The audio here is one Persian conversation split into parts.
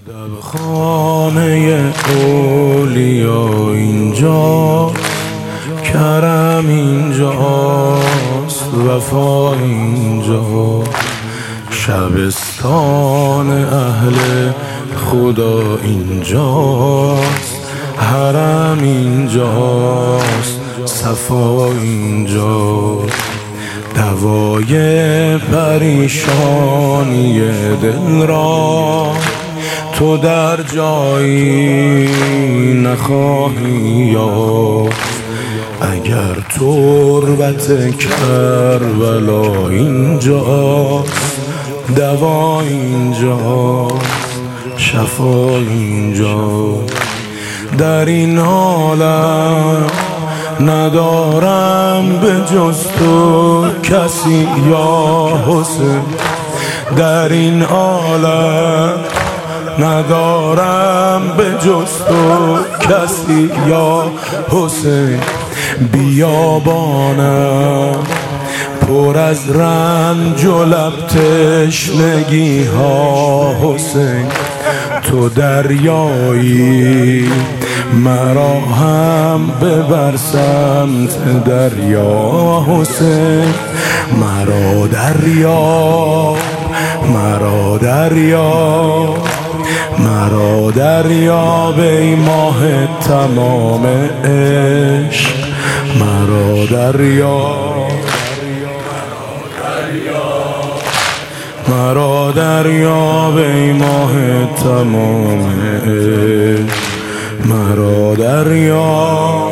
خانه اولیا اینجا، کرم اینجاست، وفا اینجا، شبستان اهل خدا اینجاست، حرم اینجاست، صفا اینجاست، دوای پریشانی دل را تو در جایی نخواهی یافت. اگر تربت کربلا اینجاست، دوا اینجاست، شفا اینجاست. در این عالم ندارم به جز تو کسی یا حسین، در این عالم ندارم به جز تو کسی یا حسین. بیابانم پر از رنج و لب تشنگی ها حسین، تو دریایی مرا هم ببر سمت دریا حسین. مرا دریا، مرا دریا، مرا دریا به ای ماه تمام عشق. مرا دریا، مرا دریا به ای ماه تمام عشق. مرا دریا،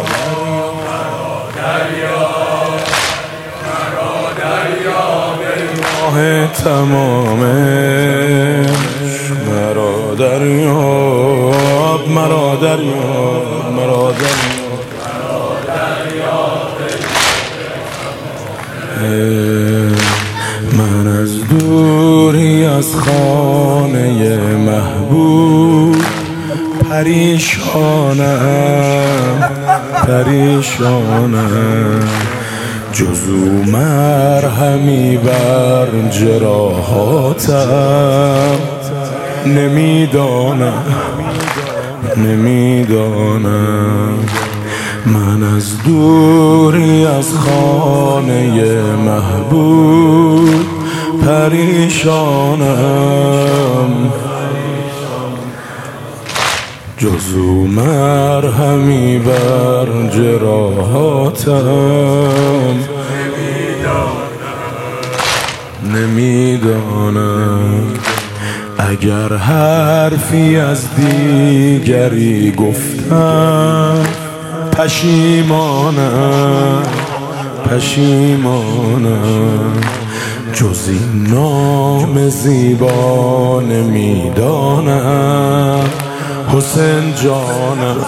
تمام مرا دریا، مرا دریا، مرا دریا. من از دوری از خانه محبوب پریشانم، پریشانم، جزو مرهمی بر جراحاتم نمیدانم، نمیدانم. من از دوری از خانه محبوب پریشانم، جزو مرهمی بر جراحاتم نمیدانم. اگر حرفی از دیگری گفتم پشیمانم، پشیمانم، جز این نام زیبا نمیدانم حسین جانم.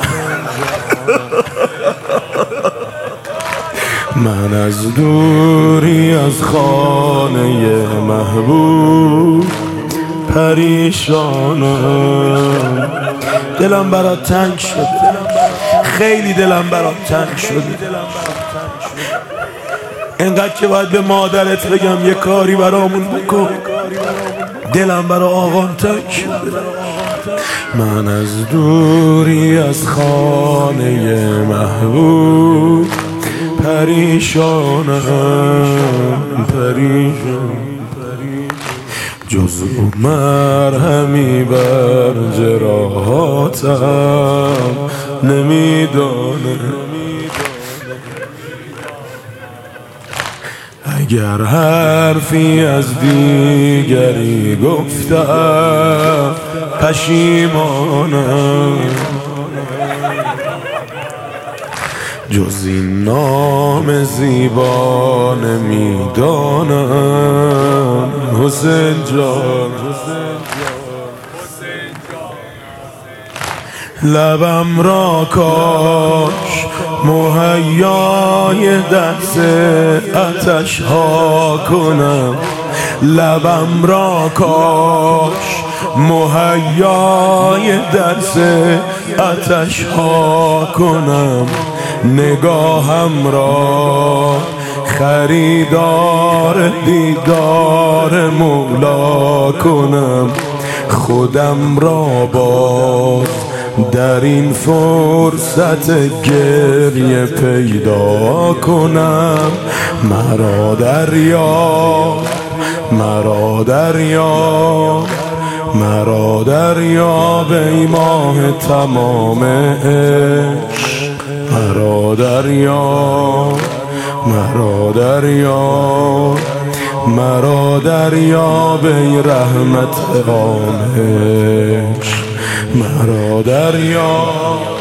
من از دوری از خانه محبوب پریشانم. دلم برات تنگ شده، خیلی دلم برات تنگ شده، انقدر که باید به مادرت بگم یه کاری برامون بکن. دلم برا آقام تنگ شده. من از دوری از خانه محبوب پریشانم، پریشانم، جزو مرهمی بر جراحاتم نمیدانم. اگر حرفی از دیگری گفتم پشیمانم، جز این نام زیبا نمیدانم حسین جان. لبم را کاش مهیای دست آتش ها کنم، لبم را کاش مهیای درس آتش ها کنم، نگاهم را خریدار دیدار مولا کنم، خودم را باز در این فرصت گریه پیدا کنم. مرا دریاب، مرا دریاب، مرا دریاب ای ماه تمام عشق. مرا دریاب، مرا دریاب، مرا دریاب ای رحمت عام عشق. مرا دریاب.